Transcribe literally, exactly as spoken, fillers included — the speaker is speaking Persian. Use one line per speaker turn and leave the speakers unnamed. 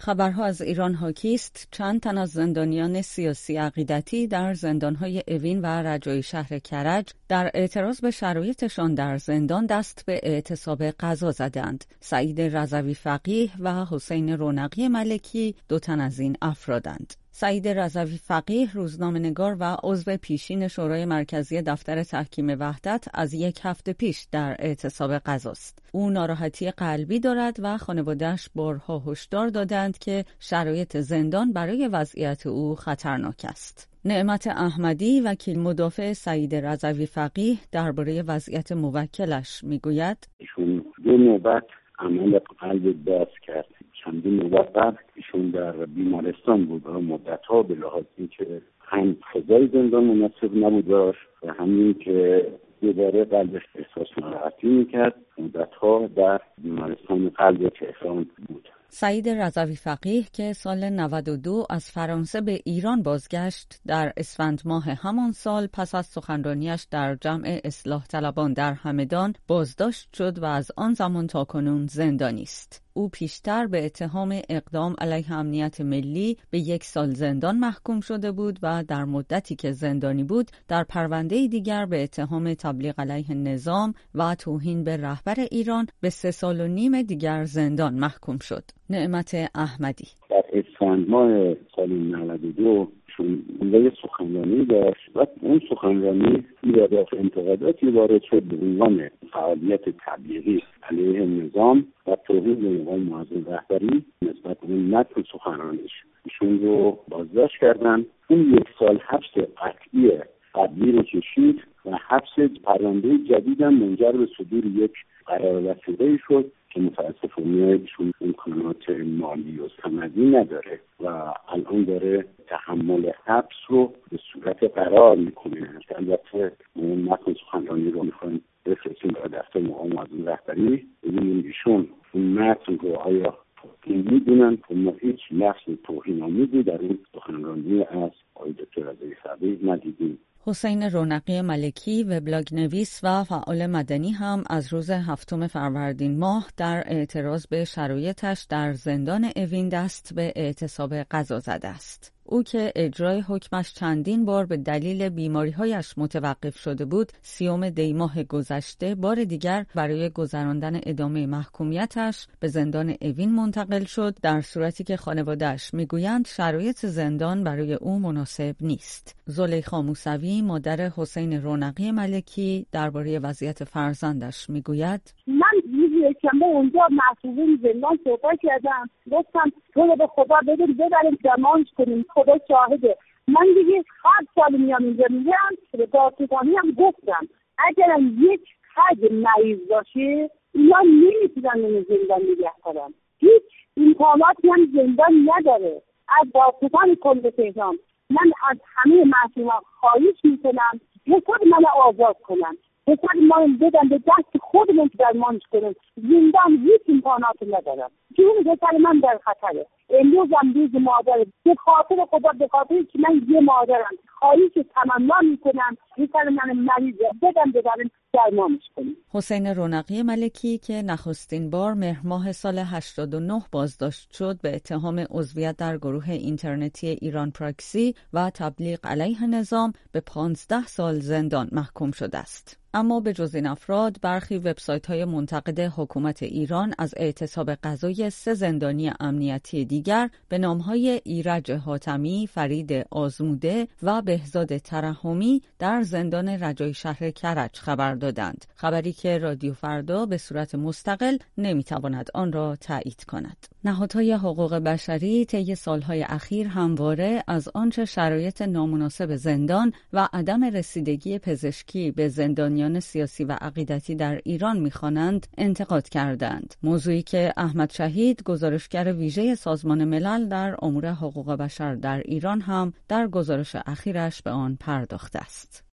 خبرها از ایران حاکی است چند تن از زندانیان سیاسی عقیدتی در زندانهای اوین و رجایی شهر کرج در اعتراض به شرایطشان در زندان دست به اعتصاب غذا زدند. سعید رضوی فقیه و حسین رونقی ملکی دو تن از این افرادند. سعید رضوی فقیه روزنامه‌نگار و عضو پیشین شورای مرکزی دفتر تحکیم وحدت از یک هفته پیش در اعتصاب غذاست. او ناراحتی قلبی دارد و خانواده‌اش بارها هشدار دادند که شرایط زندان برای وضعیت او خطرناک است. نعمت احمدی وکیل مدافع سعید رضوی فقیه درباره وضعیت موکلش میگوید:
ایشون دو نوبت عمل قلب باز کرد. چندین نوبت بعد ایشون در بیمارستان بود و مدت‌ها به لحاظ اینکه هم فضای زندان مناسب نبود و همین که دوباره قلبش احساس ناراحتی میکرد، مدت‌ها در بیمارستان قلب تهران بود.
سعید رضوی فقیه که سال نود و دو از فرانسه به ایران بازگشت، در اسفند ماه همان سال پس از سخنرانیش در جمع اصلاح طلبان در همدان بازداشت شد و از آن زمان تا کنون زندانی است. او پیشتر به اتهام اقدام علیه امنیت ملی به یک سال زندان محکوم شده بود و در مدتی که زندانی بود در پرونده دیگر به اتهام تبلیغ علیه نظام و توهین به رهبر ایران به سه سال و نیم دیگر زندان محکوم شد. نعمت احمدی
در اسفند ماه سال نود و دو چون یه سخنرانی داشت و اون سخنرانی ایرادات انتقاداتی وارد شد به عنوان فعالیت تبلیغی علیه نظام و توهین به نظام معظم رهبری نسبت به متن سخنرانیش. ایشون رو بازداشت کردن. اون یک سال حبس قطعی قبلی رو کشید و حبس پرونده جدید هم منجر به صدور یک قرار وثیقه‌ای شد که متاسفانه ایشون امکانات مالی و سندی نداره و الان داره تحمل حبس رو به صورت قرار میکنه. البته ما متن سخنرانی رو میخوایم بفرستیم به دفتر مقام معظم رهبری ببینیم ایشون اون متن رو آیا توهین میدونن. ما هیچ لفظ توهین‌آمیزی در این سخنرانی از آقای دکتر رضوی فقیه ندیدیم.
حسین رونقی ملکی وبلاگ نویس و فعال مدنی هم از روز هفتم فروردین ماه در اعتراض به شرایطش در زندان اوین دست به اعتصاب غذا زده است. او که اجرای حکمش چندین بار به دلیل بیماری‌هایش متوقف شده بود، سیوم دی ماه گذشته بار دیگر برای گذراندن ادامه محکومیتش به زندان اوین منتقل شد، در صورتی که خانواده‌اش میگویند شرایط زندان برای او مناسب نیست. زلیخا موسوی مادر حسین رونقی ملکی درباره وضعیت فرزندش میگوید:
من روزی که ما اونجا مسئولین زندان صحبت کردم، گفتم تو به خدا بدیم ببریم درمانش کنیم، خدا شاهده. من دیگه هر سال میام اینجا میگم به دادستانی هم گفتم اگر یک خرج مریض باشه اینا نمیتونن این زندان نگه دارن. هیچ امکاناتی هم زندان نداره. از دادستان کل تهران من از همه مسئولان خواهش میکنم حساب من آزاد کنن، حساب ما بدن به دست خودمون درمانش کنن. زندان هیچ امکاناتی ندارم. جون حساب من در خطره. امروز هم روز مادر، به خاطر خدا، به خاطر که من یه مادرم خواهش تمنا میکنم حساب من مریض بدن ببرن درمانش کنیم.
حسین رونقی ملکی که نخستین بار مهر ماه سال هشتاد و نه بازداشت شد به اتهام عضویت در گروه اینترنتی ایران پراکسی و تبلیغ علیه نظام به پانزده سال زندان محکوم شده است. اما به جز این افراد برخی وبسایت‌های منتقد حکومت ایران از اعتصاب غذای سه زندانی امنیتی دیگر به نام‌های ایرج حاتمی، فرید آزموده و بهزاد ترحمی در زندان رجایی شهر کرج خبر دادند. خبری که رادیو فردا به صورت مستقل نمی‌تواند آن را تایید کند. نهادهای حقوق بشری طی سالهای اخیر همواره از آنچه شرایط نامناسب زندان و عدم رسیدگی پزشکی به زندانیان سیاسی و عقیدتی در ایران می‌خوانند انتقاد کردند. موضوعی که احمد شهید گزارشگر ویژه سازمان ملل در امور حقوق بشر در ایران هم در گزارش اخیرش به آن پرداخته است.